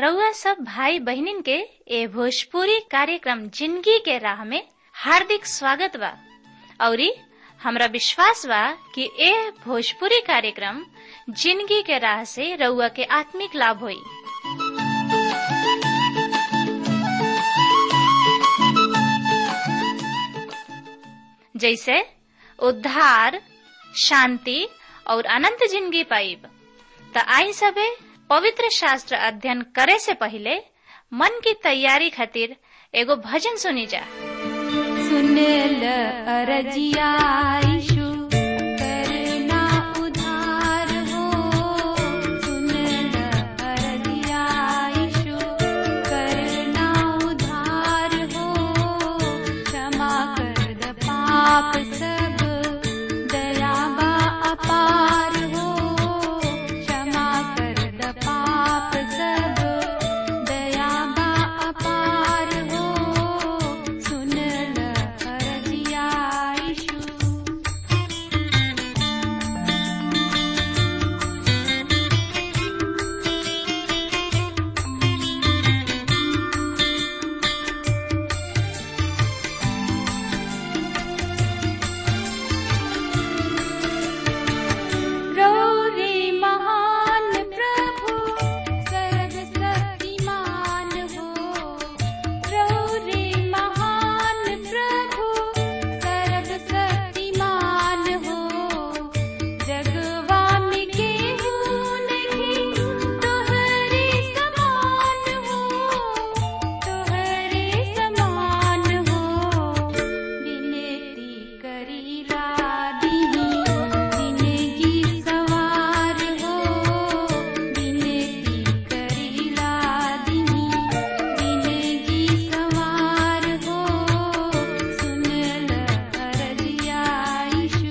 रउआ सब भाई बहनिन के ए भोजपुरी कार्यक्रम जिंदगी के राह में हार्दिक स्वागत बा। औरी हमरा विश्वास बा कि ए भोजपुरी कार्यक्रम जिंदगी के राह से रउआ के आत्मिक लाभ होई। जैसे उद्धार, शांति और अनंत जिंदगी पाइब। त आई सबे पवित्र शास्त्र अध्ययन करे से पहले मन की तैयारी खातिर एगो भजन सुनी जा। सुनेल अरजिया यीशु करना उधार हो, सुनेल अरजिया यीशु करना उधार हो, क्षमा कर द पाप सब दयाबा अपार हो, क्षमा कर द पाप सब दयाबा अपार हो, सुनल अरजिया यीशु। रौरे महान प्रभु सर्वशक्तिमान हो, रौरे महान प्रभु सर्वशक्तिमान हो, जगवा में केहू नहीं तोहरे समान हो, तोहरे समान हो, विनती करीला दीनी जिंदगी सवार हो, विनती करीला दीनी जिंदगी सवार हो, सुनल अरजिया यीशु।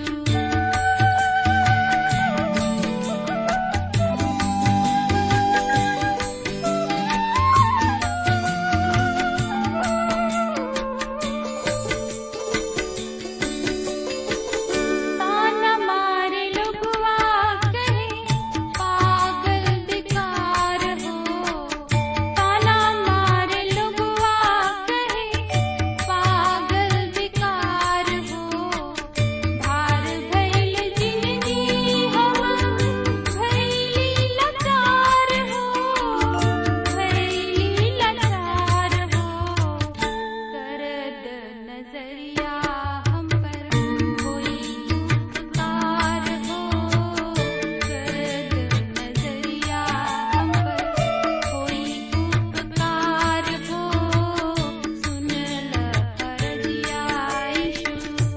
ताना मारे लोगवा कहे पागल बेकार हो, ताना मारे लोगवा कहे पागल बेकार हो, भार भइल जिंदगी हम भइली लाचार हो, भइली लाचार हो, करद नजरिया हम पर कोई उपकार हो, करद नजरिया हम पर कोई उपकार हो, सुनल अरजिया यीशु।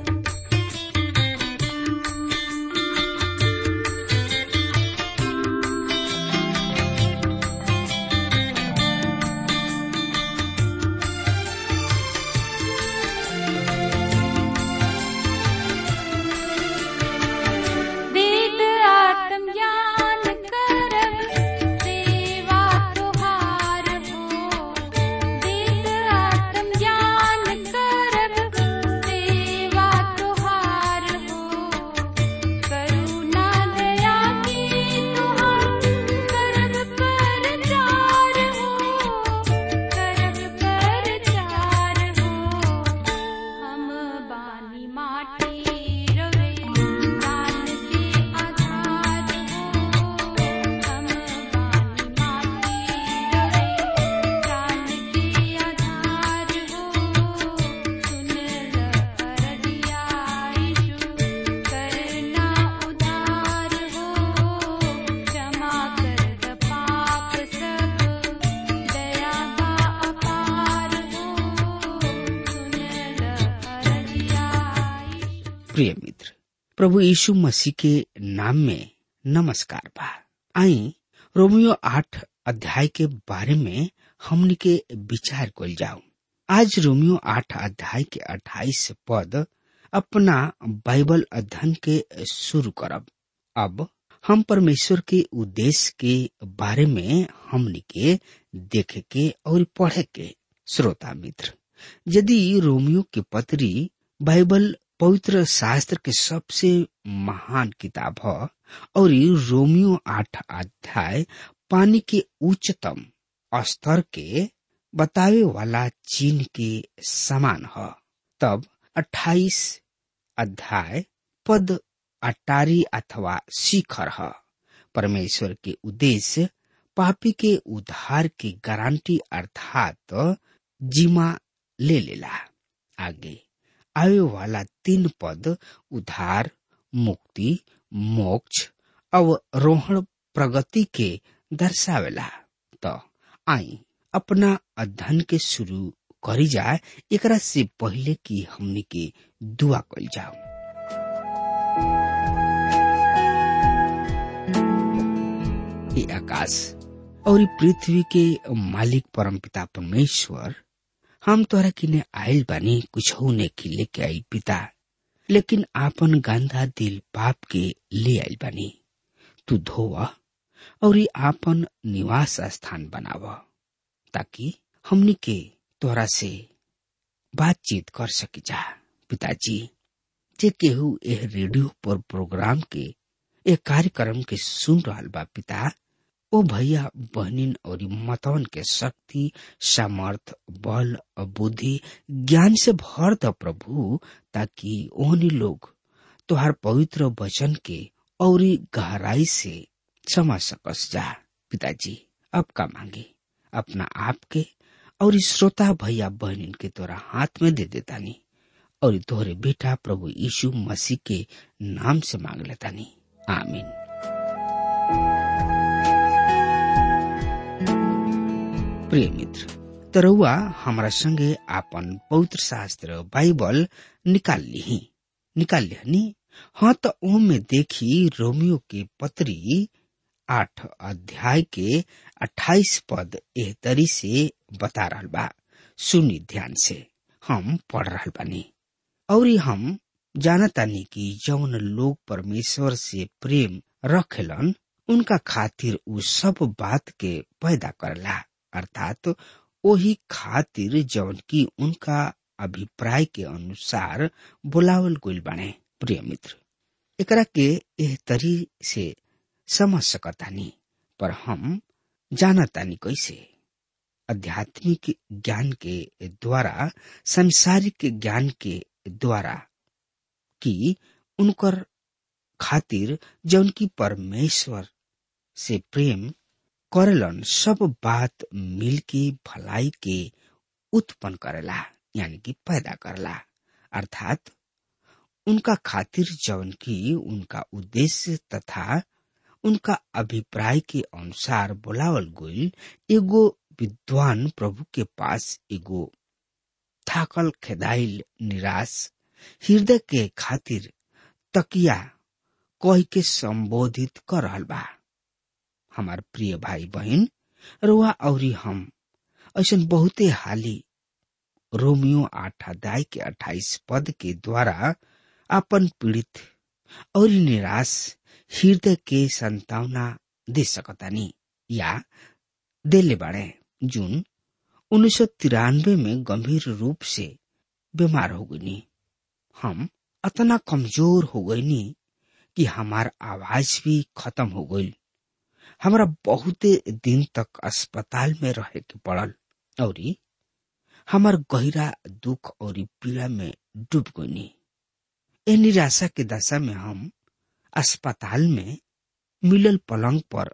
वेद आत्मज्ञान करब सेवा तोहार हो, वेद आत्मज्ञान करब सेवा तोहार हो, करुणा दया की तुहार करब परचार हो, करब परचार हो, हम बानी माटी रवे प्राण के आधार हो, हम बानी माटी रवे प्राण के आधार हो, सुनल अरजिया यीशु करना उधार हो, क्षमा कर द पाप सब दयाबा अपार हो, सुनल अरजिया यीशु। प्रिय मित्र, प्रभु यीशु मसीह के नाम में नमस्कार बा। आई रोमियो 8 अध्याय के बारे में हमनी के विचार कइल जाओ। आज रोमियो 8 अध्याय के 28 पद अपना बाइबल अध्ययन के शुरू करब। अब हम परमेश्वर के उद्देश्य के बारे में हमनी के देखे के और पढ़े के। श्रोता मित्र, यदि रोमियो के पत्री बाइबल पवित्र शास्त्र के सबसे महान किताब है और रोमियो 8 अध्याय पानी के उच्चतम स्तर के बतावे वाला चिन्ह के समान है। तब 28 अध्याय पद अटारी अथवा शिखर है। परमेश्वर के उद्देश्य पापी के उद्धार की गारंटी अर्थात जिम्मा ले लेला। आगे आवे वाला 3 पद उद्धार, मुक्ति, मोक्ष, अवरोहण, प्रगति के दर्शावेला। तो आई अपना अध्ययन के शुरू करी जाए एकरा से पहले कि हमने के दुआ कल जाओ। ये आकाश और पृथ्वी के मालिक परमपिता परमेश्वर, हम तोरा किने आयल बानी कुछ होने की लेके आई पिता, लेकिन आपन गंदा दिल पाप के ले आयल बानी। तू धोवा और आपन निवास स्थान बनावा ताकि हमनी के तोरा से बातचीत कर सकी जा। पिताजी, जे केहू एह रेडियो पर प्रोग्राम के एक कार्यक्रम के सुन रहल बा पिता, ओ भैया बहनिन और मतवन के शक्ति, सामर्थ, बल और बुद्धि, ज्ञान से भर द प्रभु, ताकि ओहनी लोग तोहार पवित्र वचन के और गहराई से समझ सकस जा। पिताजी, अब का मांगे अपना आप के और श्रोता भैया बहनिन के तोरा हाथ में दे देतानी और तोहरे बेटा प्रभु यीशु मसीह के नाम से मांग लेतानी, आमीन। प्रिय मित्र, तरौआ हमारा संगे आपन पवित्र शास्त्र बाइबल निकाल लिहनी। हाँ, तो ओम में देखी रोमियो के पत्री 8 अध्याय के 28 पद एह तरी से बता रहल बा। सुनी ध्यान से, हम पढ़ रहल बानी। और हम जानतानी कि जौन लोग परमेश्वर से प्रेम रखेलन उनका खातिर उ सब बात के पैदा करला, अर्थात वही खातिर जौन की उनका अभिप्राय के अनुसार बुलावल गइल बाने। प्रिय मित्र, एकरा के एह तरी से समझ सकतानी, पर हम जानतानी कैसे। आध्यात्मिक ज्ञान के द्वारा, संसारिक ज्ञान के द्वारा, कि उनकर खातिर जौन की परमेश्वर से प्रेम करेलन सब बात मिलके भलाई के उत्पन्न करेला, यानी कि पैदा करला। अर्थात उनका खातिर जौन की उनका उद्देश्य तथा उनका अभिप्राय के अनुसार बुलावल गइल एगो विद्वान प्रभु के पास एगो थाकल, खेदाइल, निराश हृदय के खातिर तकिया कह के संबोधित कर रहल बा। हमार प्रिय भाई बहन, रुआ और हम ऐसा बहुते हाली रोमियो 8 अध्याय के 28 पद के द्वारा अपन पीड़ित और निराश हृदय के संतावना दे सकतानी या देले बाड़े, जून 1993 में गंभीर रूप से बीमार हो गई। हम इतना कमजोर हो गईनी कि हमार आवाज भी खत्म हो गई। हमारा बहुते दिन तक अस्पताल में रहे के पड़ल और हमार गहरा दुख और पीड़ा में डूब गईनी। ए निराशा के दशा में हम अस्पताल में मिलल पलंग पर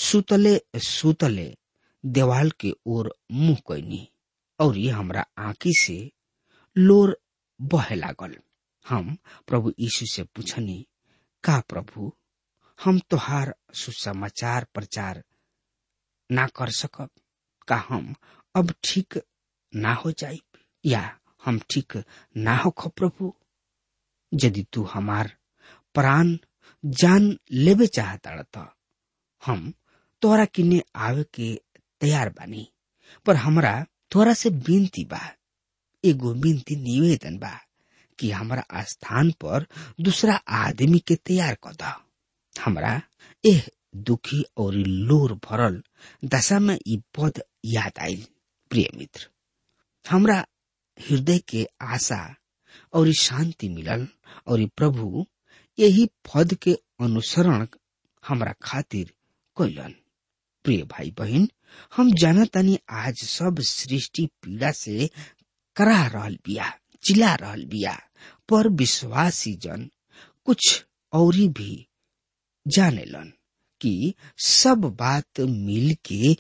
सुतले देवाल के ओर मुंह कईनी और हमरा आंखी से लोर बहे लागल। हम प्रभु यीशु से पूछनी, का प्रभु, हम तोहार सुसमाचार प्रचार ना कर सकब? का हम अब ठीक ना हो जाई या हम ठीक ना हो खो प्रभु? यदि तू हमार प्राण जान लेवे चाहता त हम तोरा किने आवे के तैयार बानी, पर हमरा तोरा से विनती बा, एगो विनती निवेदन बा कि हमरा स्थान पर दूसरा आदमी के तैयार कर द। हमरा एह दुखी और लोर भरल दशा में ई पद याद आइल। प्रिय मित्र, हमरा हृदय के आशा और शांति मिलल और प्रभु यही पद के अनुसरण हमरा खातिर कइलन। प्रिय भाई बहन, हम जानतानी आज सब सृष्टि पीड़ा से करा रहल बिया, चिल्ला रहल बिया, पर विश्वासी जन कुछ औरी भी जानेलन कि सब बात मिल के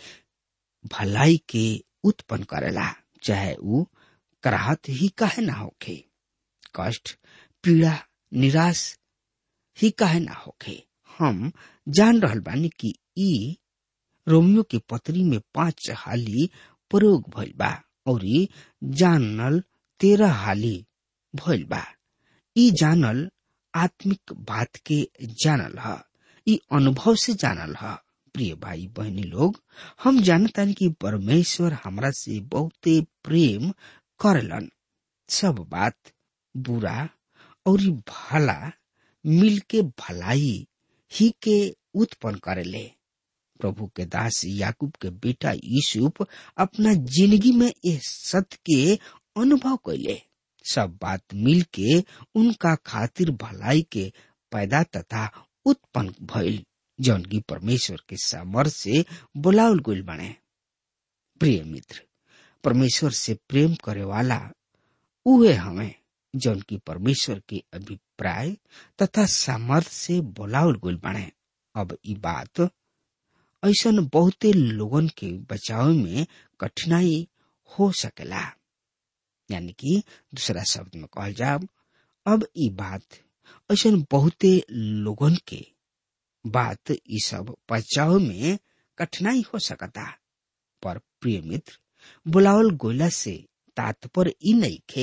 भलाई के उत्पन्न करेला, चाहे ऊ कराहत ही काहे ना होखे, कष्ट, पीड़ा, निराश ही काहे ना होखे। हम जान रहल बानी कि ई रोमियो के पत्री में 5 हाली प्रयोग भइल बा और जानल 13 हाली भइल बा। ई जानल आत्मिक बात के जानल ह, ई अनुभव से जानल ह। प्रिय भाई बहनी लोग, हम जानतानी कि परमेश्वर हमरा से बहुते प्रेम करेलन। सब बात बुरा और भला मिल के भलाई ही के उत्पन्न करेले। प्रभु के दास याकूब के बेटा यूसुफ अपना जिंदगी में इस सत्य के अनुभव कैले। सब बात मिल के उनका खातिर भलाई के पैदा तथा उत्पन्न भइल, जौन की परमेश्वर के सामर्थ से बुलावल गइल बने। प्रिय मित्र, परमेश्वर से प्रेम करे वाला उहे हमें जौन की परमेश्वर के अभिप्राय तथा सामर्थ से बुलावल गइल बने। अब ई बात ऐसन बहुते लोगन के बचाव में कठिनाई हो सकेला, यानी कि दूसरा शब्द में कहल जाब, अब ई बात ऐसन बहुते लोगन के बात ई सब बचाव में कठिनाई हो सकता। पर प्रिय मित्र, बुलावल गोला से तात्पर्य ई नहीं खे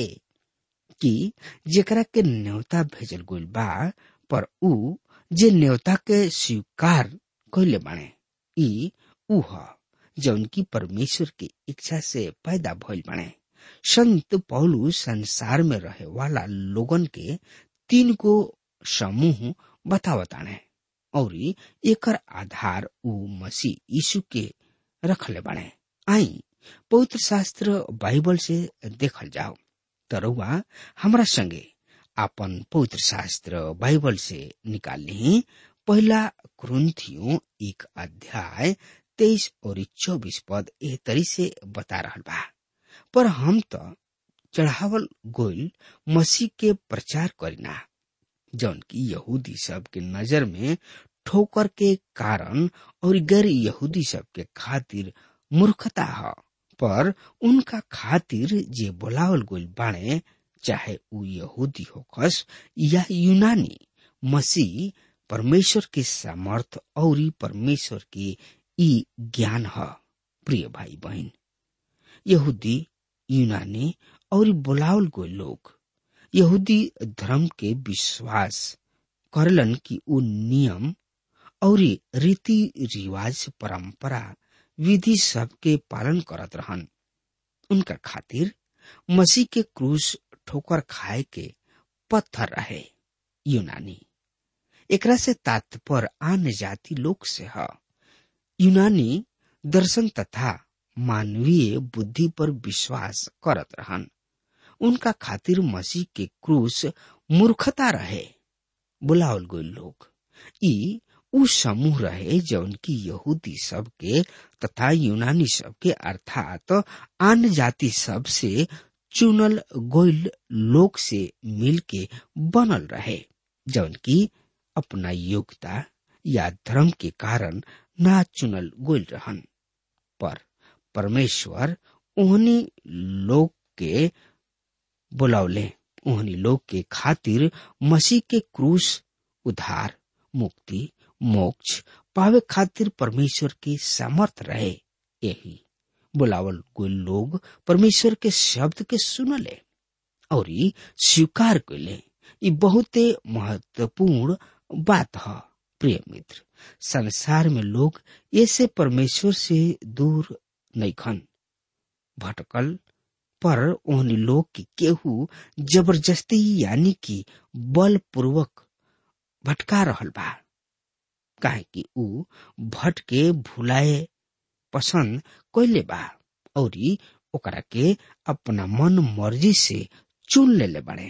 कि जेकरा के न्योता भेजल गइल बा, पर ऊ जे न्योता के स्वीकार कइले बाने, ई ऊ ह जौन की परमेश्वर की इच्छा से पैदा भइल बाने। संत पौलुस संसार में रहे वाला लोगन के 3 गो समूह बतावताने और एकर आधार ऊ मसीह यीशु के रखले बाने। आई पवित्र शास्त्र बाइबल से देखल जाओ। तरुआ हमरा संगे आपन पवित्र शास्त्र बाइबल से निकाल ली। पहला कुरिन्थियों 1 अध्याय 23 और 24 पद एह तरी से बता रहल बा। पर हम तो चढ़ावल गोइल मसीह के प्रचार करीना, जौन की यहूदी सब के नजर में ठोकर के कारण और गैर यहूदी सब के खातिर मूर्खता है। पर उनका खातिर जे बुलावल गोइल बाणे, चाहे ऊ यहूदी होकस या यूनानी, मसीह परमेश्वर के सामर्थ और परमेश्वर के ई ज्ञान है। प्रिय भाई बहन, यहूदी, यूनानी और बुलावल गोइल लोग यहूदी धर्म के विश्वास करलन कि ऊ नियम और रीति रिवाज, परंपरा, विधि सब के पालन करत रहन। उनका खातिर मसीह के क्रूस ठोकर खाए के पत्थर रहे। यूनानी, एकरा से तात्पर्य अन्य जाति लोग से है। यूनानी दर्शन तथा मानवीय बुद्धि पर विश्वास करत रहन। उनका खातिर मसीह के क्रूस मूर्खता रहे। बुलावल गइल लोग ई उ समूह रहे जौन की यहूदी सब के तथा यूनानी सब के अर्थात अन्य जाति सब से चुनल गइल लोग से मिल के बनल रहे, जौन की अपना योग्यता या धर्म के कारण ना चुनल गइल रहन। पर परमेश्वर उन्हीं लोग के बुलावले, उन्हीं लोग के खातिर मसीह के क्रूस उद्धार, मुक्ति, मोक्ष पावे खातिर परमेश्वर के सामर्थ रहे। यही बुलावल कोई लोग परमेश्वर के शब्द के सुनले और स्वीकार कइले। ये बहुते महत्वपूर्ण बात है। प्रिय मित्र, संसार में लोग ऐसे परमेश्वर से दूर नहीं खन भटकल, पर उन लोग की केहू जबरदस्ती यानी कि बलपूर्वक भटका रहल बा, काहे कि ऊ भटके भुलाए पसंद कइले बा और ओकरा के अपना मन मर्जी से चुन लेले बाड़े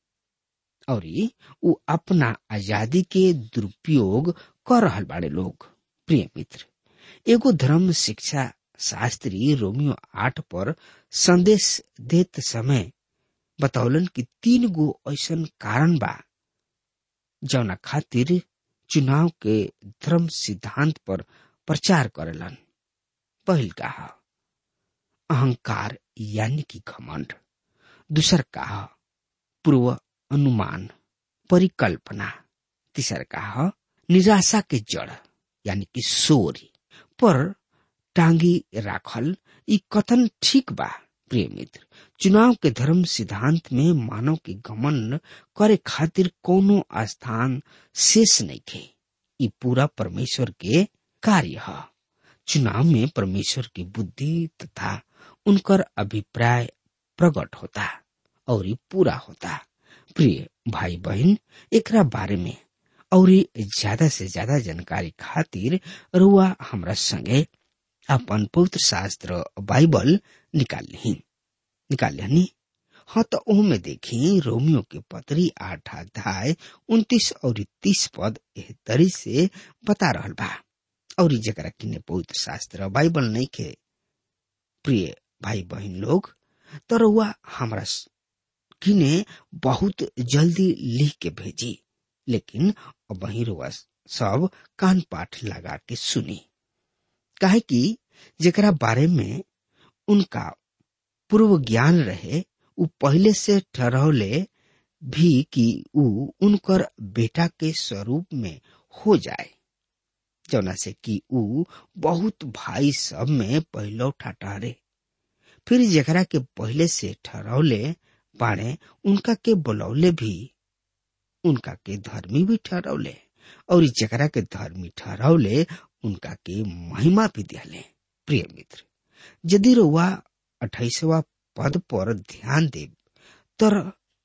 और ऊ अपना आजादी के दुरुपयोग कर रहल बाड़े लोग। प्रिय मित्र, एगो धर्म शिक्षा शास्त्री रोमियो 8 पर संदेश देते समय बतौलन कि 3 गो ऐसन कारण बा जौना खातिर चुनाव के धर्म सिद्धांत पर प्रचार करेलन। पहल का अहंकार यानी कि घमंड, दूसर का पूर्व अनुमान परिकल्पना, तीसर का निराशा के जड़ यानी कि शोर पर टांगी राखल। ई कथन ठीक बा प्रिय मित्र, चुनाव के धर्म सिद्धांत में मानव के घमंड करे खातिर कोनो स्थान शेष नहीं थे। ई पूरा परमेश्वर के कार्य है। चुनाव में परमेश्वर की बुद्धि तथा उनकर अभिप्राय प्रकट होता और ये पूरा होता। प्रिय भाई बहन, एकरा बारे में और ज्यादा से ज्यादा जानकारी खातिर रुआ हमरा संगे अपन पवित्र शास्त्र बाइबल निकाल ली। हाँ तो ओमे देखी रोमियो के पत्री 8 अध्याय 29 और 30 पद एह तरी से बता रहल बा। और जकरा किने पवित्र शास्त्र बाइबल नहीं के प्रिय भाई बहन लोग, तो रुआ हमरा किने बहुत जल्दी लिख के भेजी। लेकिन अब वही रुआ सब कान पाठ लगा के सुनी, काहे कि जेकरा बारे में उनका पूर्व ज्ञान रहे उ पहले से ठहरौले भी कि उ उनकर बेटा के स्वरूप में हो जाए, जौना से कि उ बहुत भाई सब में पहलौठा ठहरे। फिर जेकरा के पहले से ठहरौले बाड़े उनका के बुलौले भी उनका के धर्मी भी ठहरौले, और जेकरा के धर्मी ठहरौले उनका के महिमा भी दिले। प्रिय मित्र, यदि रुआ 28वां पद पर ध्यान दे तर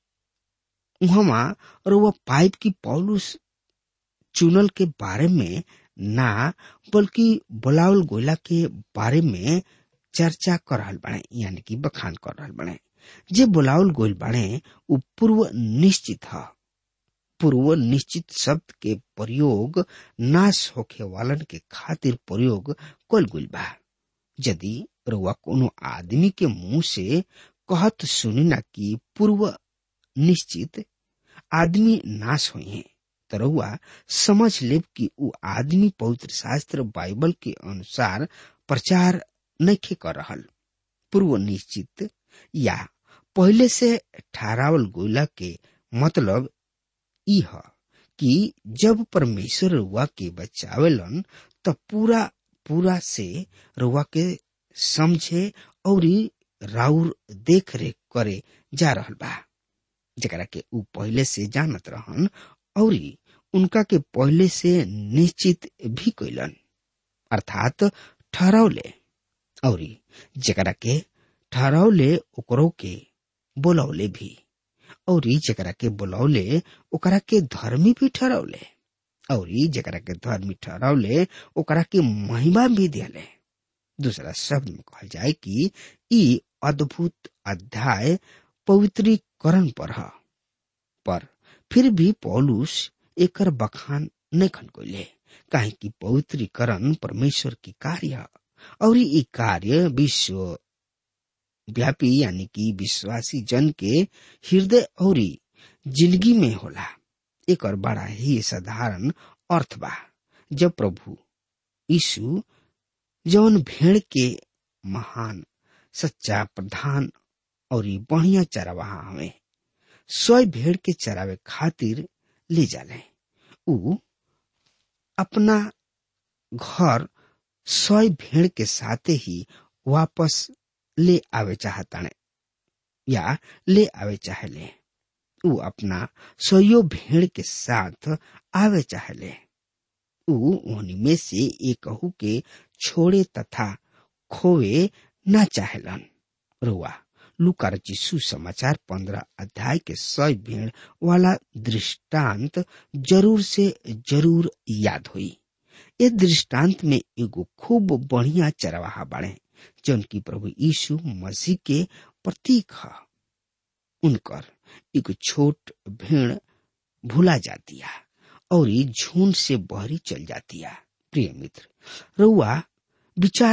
उहमा रुआ पाइप की पौलुस चुनल के बारे में ना बल्कि बुलावल गोला के बारे में चर्चा कर रहल बाड़े, यानी कि बखान कर रहल बाड़े। जे बुलावल गोल बाड़े उ पूर्व निश्चित है। पूर्व निश्चित शब्द के प्रयोग नाश होखे वालन के खातिर प्रयोग कल गइल बा। यदि रुआ कोनो आदमी के मुंह से कहत सुनी ना कि पूर्व निश्चित आदमी नाश हुई है, तो रुआ समझ लेब कि उ आदमी पवित्र शास्त्र बाइबल के अनुसार प्रचार नहीं कर रहल। पूर्व निश्चित या पहले से ठहरावल गोला के मतलब ई है कि जब परमेश्वर रुआ के बचावेलन तो पूरा से रुआ के समझे और राउर देख रेख करे जा रहल बा, जकरा के उ पहले से जानत रहन और उनका के पहले से निश्चित भी कइलन, अर्थात ठहरावले। और जकरा के ठहरावले ओकरो के बोलौले भी, और जकरा के बोलौले ओकरा के धर्मी भी ठहरावले, और जकरा के धर्मी ठहरावले ओकरा के महिमा भी दिले। दूसरा शब्द में कहल जाए कि ई अद्भुत अध्याय पवित्रीकरण पर है, पर फिर भी पौलुस एकर बखान नहीं खन कइले, काहे कि पवित्रीकरण परमेश्वर की कार्य है और ई कार्य विश्व व्यापी यानी कि विश्वासी जन के हृदय और जिंदगी में होला। एक और बड़ा ही साधारण अर्थ बा, जब प्रभु यीशु जौन भेड़ के महान सच्चा प्रधान और बढ़िया चरवाहा हमें सोई भेड़ के चरावे खातिर ले जाले, उ अपना घर सोई भेड़ के साथे ही वापस ले आवे चाहताने या ले आवे चाहले। उ अपना सोयो भेड़ के साथ आवे चाहले। उ उन्हीं में से एक के छोड़े तथा खोवे न चाहलन। रुआ लूका रचित सुसमाचार 15 अध्याय के 100 भेड़ वाला दृष्टांत जरूर से जरूर याद हुई। ये दृष्टांत में एगो खूब बढ़िया चरवाहा बाड़े जौन की प्रभु यीशु मसीह के प्रतीक है। उनकर एक छोट भेड़ भूला जाती है और झुंड से बहरी चल जाती है। प्रिय मित्र, रउआ विचार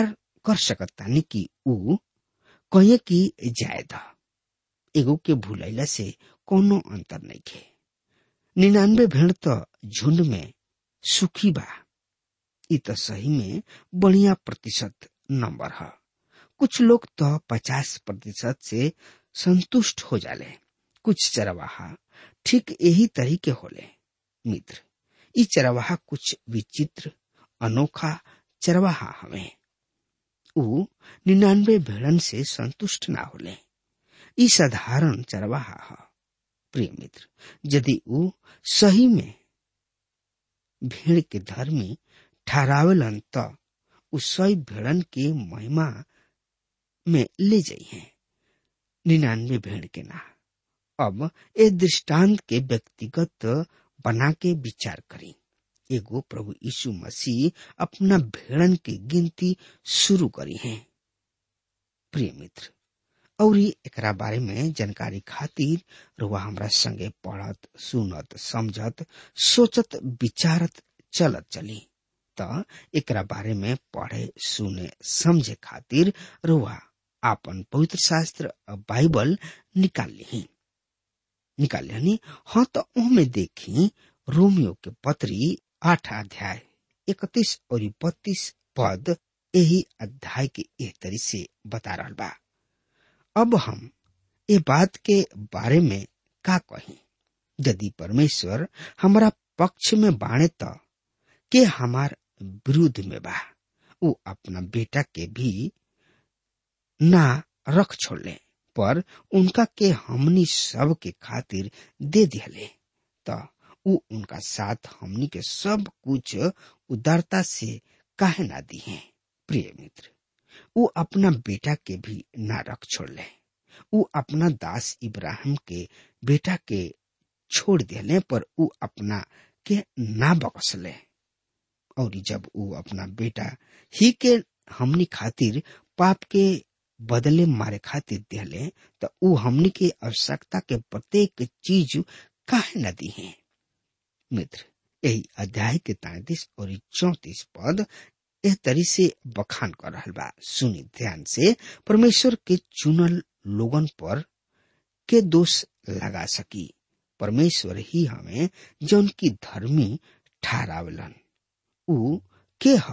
कर सकतानी कि ऊ कहे कि जायद एगो के भूलैला से कोनो अंतर नहीं खे। 99 भेड़ तो झुंड में सुखी बा। इ तो सही में बढ़िया प्रतिशत नंबर है। कुछ लोग तो 50% से संतुष्ट हो जाले। कुछ चरवाहा ठीक यही तरीके होले। मित्र, इ चरवाहा कुछ विचित्र अनोखा चरवाहा हमें। ऊ 99 भेड़न से संतुष्ट ना होले। इ साधारण चरवाहा है। प्रिय मित्र, यदि ऊ सही में भेड़ के धर्मी ठहरावेलन तो ऊ 100 भेड़न के महिमा में ले जाइए, 99 भेड़ के ना। अब ए दृष्टांत के व्यक्तिगत बना के विचार करी। एगो प्रभु यीशु मसीह अपना भेड़न की गिनती शुरू करी है। प्रिय मित्र, और एकरा बारे में जानकारी खातिर रुआ हमरा संगे पढ़त, सुनत, समझत, सोचत, विचारत चलत चली। त एकरा बारे में पढ़े, सुने, समझे खातिर रुआ आपन पवित्र शास्त्र बाइबल निकाल ली। हाँ, तो उनमें देखी रोमियो के पत्री 8 अध्याय 31 और 32 पद यही अध्याय के एह तरी से बता रहा बा। अब हम ये बात के बारे में का कही? यदि परमेश्वर हमारा पक्ष में बाणे तो के हमार विरुद्ध में बा? वो अपना बेटा के भी ना रख छोड़ले, पर उनका के हमनी सब के खातिर दे दिले, तो ऊ उनका साथ हमनी के सब कुछ उदारता से काहे ना दी है। प्रिय मित्र, ऊ अपना बेटा के भी ना रख छोड़ले। ऊ अपना दास इब्राहिम के बेटा के छोड़ दिले, पर ऊ अपना के ना बकसले। और जब ऊ अपना बेटा ही के हमनी खातिर पाप के बदले मारे खातिर दिले, तो ऊ हमनी के आवश्यकता के प्रत्येक चीज काहे न दी है। मित्र, यही अध्याय के 33 और 34 पद एह तरी से बखान कर रहल बा। सुनी ध्यान से। परमेश्वर के चुनल लोगन पर के दोष लगा सकी? परमेश्वर ही हमें जौन की धर्मी ठहरावलन। ऊ के ह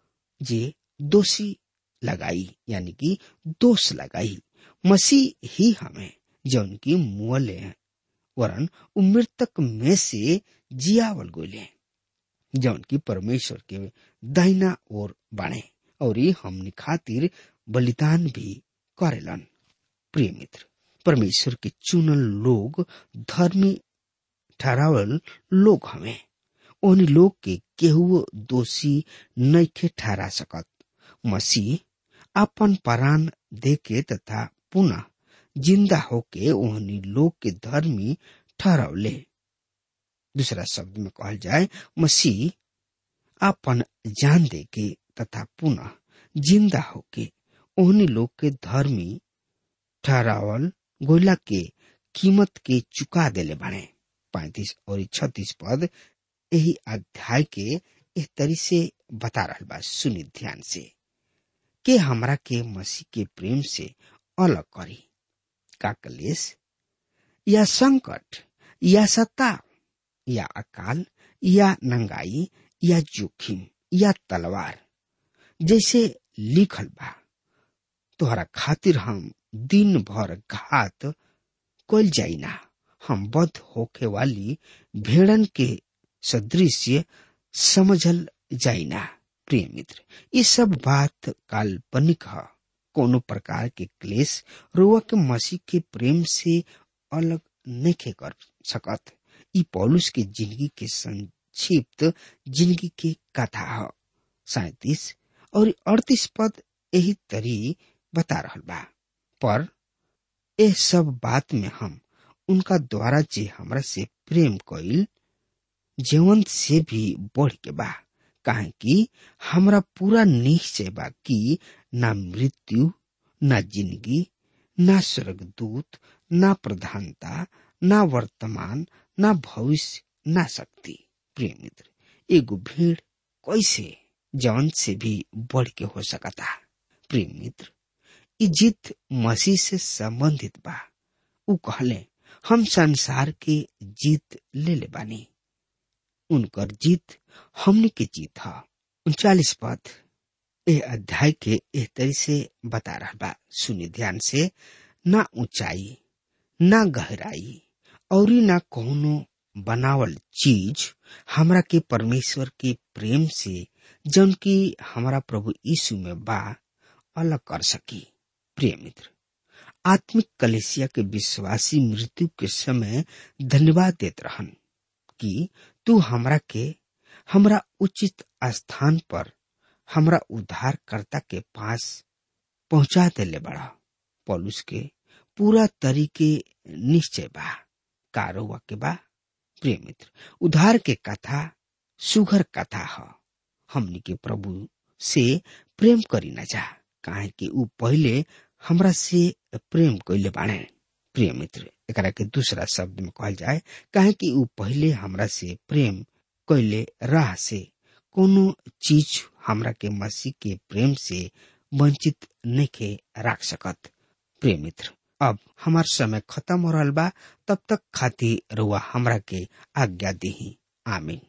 जे दोषी लगाई, यानी कि दोष लगाई? मसीह ही हमें जौन की मुअले हैं, वरन ऊ मृतक में से जियावल गोले, जौन की परमेश्वर के दाहिना ओर बाणे और हमनी खातिर बलिदान भी करेलन। प्रिय मित्र, परमेश्वर के चुनल लोग धर्मी ठहरावल लोग हमें। उन लोग के केहू दोषी नइखे ठहरा सकत। मसीह अपन प्राण देके तथा पुनः जिंदा होके ओहनी लोग के धर्मी ठहरावले। दूसरा शब्द में कहल जाए, मसीह अपन जान देके तथा पुनः जिंदा होके ओहनी लोग के धर्मी ठहरावल गोला के कीमत के चुका देले बाणे। 35 और 36 पद यही अध्याय के इस तरी से बता रहा बा। सुनी ध्यान से। के हमरा के मसीह के प्रेम से अलग करी? का क्लेश या संकट या सताव या अकाल या नंगाई या जोखिम या तलवार? जैसे लिखल बा, तोहरा खातिर हम दिन भर घात कल जाइना, हम बद होके वाली भेड़न के सदृश्य समझल जाइना। प्रिय मित्र, ये सब बात काल्पनिक है। कोनो प्रकार के क्लेश रोवा के मसीह के प्रेम से अलग नहीं कर सकत। ई पौलुस के जिंदगी के संक्षिप्त जिंदगी के कथा है। 37 और 38 पद यही तरी बता रहल बा। पर ये सब बात में हम उनका द्वारा जे हमरा से प्रेम कइल जीवन से भी बढ़ के बा, काहे कि हमरा पूरा निश्चय बा कि ना मृत्यु, ना जिंदगी, ना स्वर्गदूत, ना प्रधानता, ना वर्तमान, ना भविष्य, ना शक्ति। प्रिय मित्र, एगो भीड़ कैसे जौन से भी बढ़ के हो सकता? प्रिय मित्र, ई जीत मसीह से संबंधित बा। उ कहले, हम संसार के जीत ले ले बानी। उनकर जीत हमने के जीत है। 39 पद ए अध्याय के एह तरी से बता रहा बा, सुनी ध्यान से। ना ऊंचाई, ना गहराई और ना कोनो बनावल चीज हमरा के परमेश्वर के प्रेम से जौन की हमारा प्रभु यीशु में बा अलग कर सकी। प्रिय मित्र, आत्मिक कलीसिया के विश्वासी मृत्यु के समय धन्यवाद देत रहन कि तू हमरा के हमरा उचित स्थान पर हमरा उद्धारकर्ता के पास पहुंचा देले बड़ा। पौलुस के पूरा तरीके निश्चय बा का रहुआ के बा। प्रिय मित्र, उद्धार के कथा सुघर कथा है। हमनी के प्रभु से प्रेम करी न जा, काहे कि ऊ पहले हमरा से प्रेम कइले बाणे। प्रिय मित्र, एकरा के दूसरा शब्द में कहल जाए, काहे कि ऊ पहले हमरा से प्रेम कइले राह से कोनो चीज हमरा के मसीह के प्रेम से वंचित नहीं रख सकत। प्रिय मित्र, अब हमार समय खत्म हो रहा बा, तब तक खातिर रुआ हमरा के आज्ञा दी। आमीन।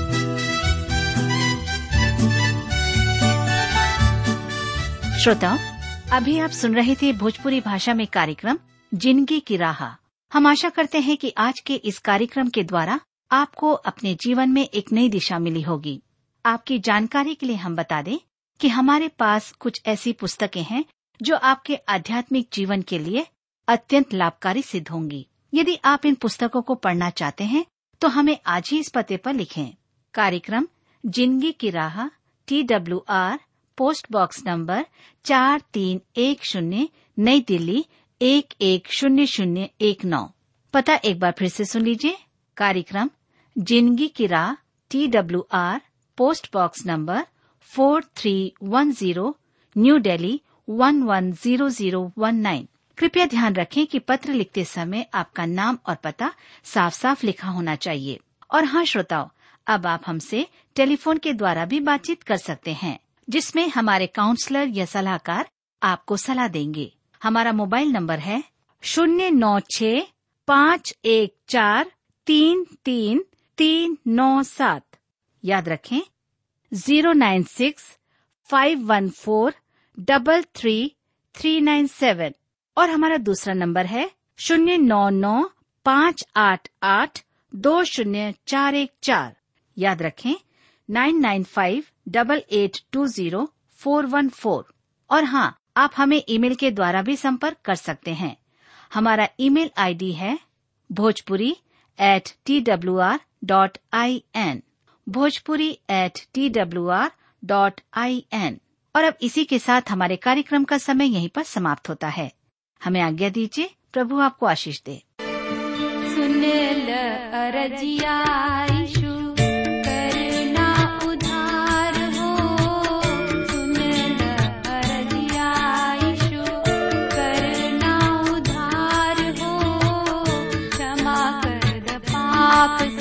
श्रोताओ, अभी आप सुन रहे थे भोजपुरी भाषा में कार्यक्रम जिंदगी की राह। हम आशा करते हैं कि आज के इस कार्यक्रम के द्वारा आपको अपने जीवन में एक नई दिशा मिली होगी। आपकी जानकारी के लिए हम बता दें कि हमारे पास कुछ ऐसी पुस्तकें हैं जो आपके आध्यात्मिक जीवन के लिए अत्यंत लाभकारी सिद्ध होंगी। यदि आप इन पुस्तकों को पढ़ना चाहते हैं तो हमें आज ही इस पते पर लिखें। कार्यक्रम जिंदगी की राह, TWR, पोस्ट बॉक्स नंबर 4310, नई दिल्ली 110019। पता एक बार फिर से सुन लीजिए। कार्यक्रम जिंदगी की राह, TWR, post box number 4310, new Delhi 110019। कृपया ध्यान रखें कि पत्र लिखते समय आपका नाम और पता साफ साफ लिखा होना चाहिए। और हाँ श्रोताओ, अब आप हमसे टेलीफोन के द्वारा भी बातचीत कर सकते हैं, जिसमें हमारे काउंसलर या सलाहकार आपको सलाह देंगे। हमारा मोबाइल नंबर है 09651433397। याद रखें 09651433397। और हमारा दूसरा नंबर है 09958820414। याद रखें 9958820414। और हाँ, आप हमें ईमेल के द्वारा भी संपर्क कर सकते हैं। हमारा ईमेल आईडी है bhojpuri@twr.in, bhojpuri@twr.in। और अब इसी के साथ हमारे कार्यक्रम का समय यहीं पर समाप्त होता है। हमें आज्ञा दीजिए। प्रभु आपको आशीष दे। सुन ल अरजिया यीशु, करना उधार हो। सुन ल अरजिया यीशु, करना उधार हो। क्षमा कर द पाप